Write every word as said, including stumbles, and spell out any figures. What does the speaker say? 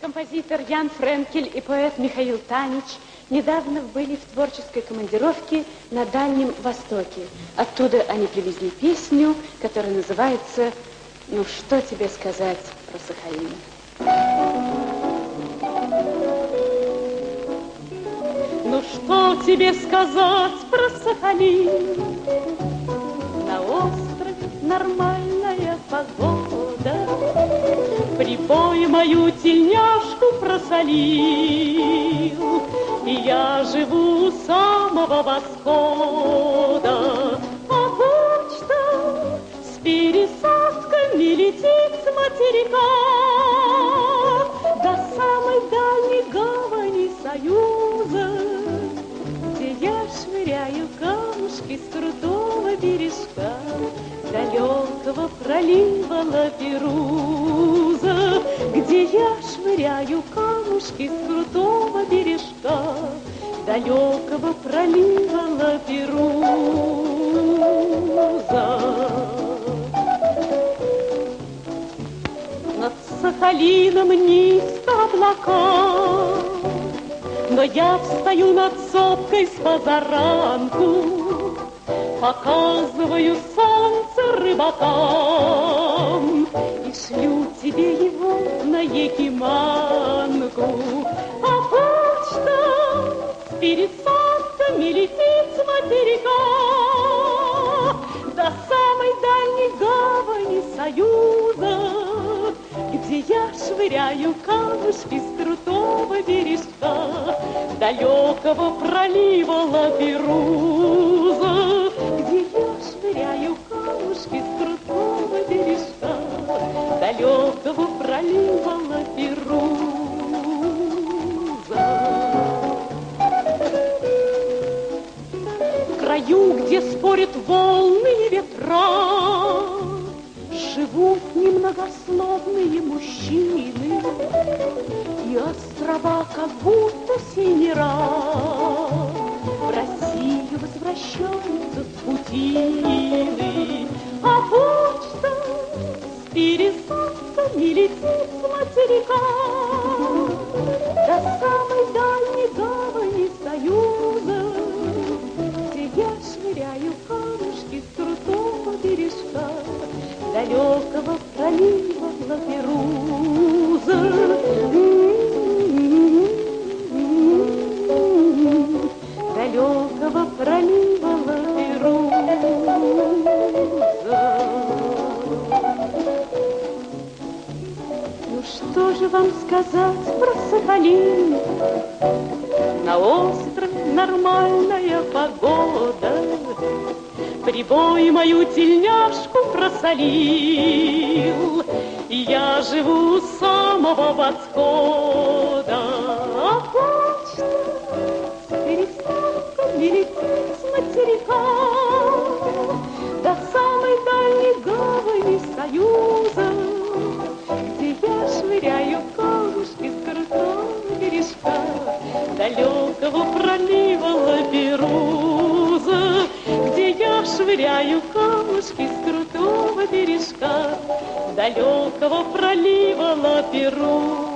Композитор Ян Френкель и поэт Михаил Танич недавно были в творческой командировке на Дальнем Востоке. Оттуда они привезли песню, которая называется «Ну, что тебе сказать про Сахалин?» Ну, что тебе сказать про Сахалин? На острове нормальная погода, прибой мою тельняшку просолил, и я живу у самого восхода. А почта с пересадками летит с материка до самой дальней гавани Союза, где я швыряю камушки с крутого бережка далекого пролива Лаперуза, где я швыряю камушки с крутого бережка далекого пролива Лаперуза. Над Сахалином низко облака, но я встаю над сопкой с позаранку, показываю солнце рыбакам и шлю тебе его на Якиманку. А почта с пересадками летит с материка до самой дальней гавани Союза, где я швыряю камушки с крутого бережка далекого пролива Лаперуза, где я швыряю камушки с крутого бережка далекого пролива Лаперуза. В краю, где спорят волны и ветра, живут немногословные мужчины, и острова как будто синера в Россию возвращаются с путины. А почта с пересадками летит с материка до самой дальней гавани Союза, где я швыряю камушки с крутого бережка далекого пролива Лаперуза. Далекого пролива Лаперуза. Ну что же вам сказать про Сахалин? На острове нормальная погода, прибой мою тельняшку просолил, и я живу у самого восхода. А почта с пересадками летит с материка до самой дальней гавани Союза, где я швыряю камушки с крутого бережка далекого пролива Лаперуза, где я швыряю камушки с крутого бережка далекого пролива Лаперуза.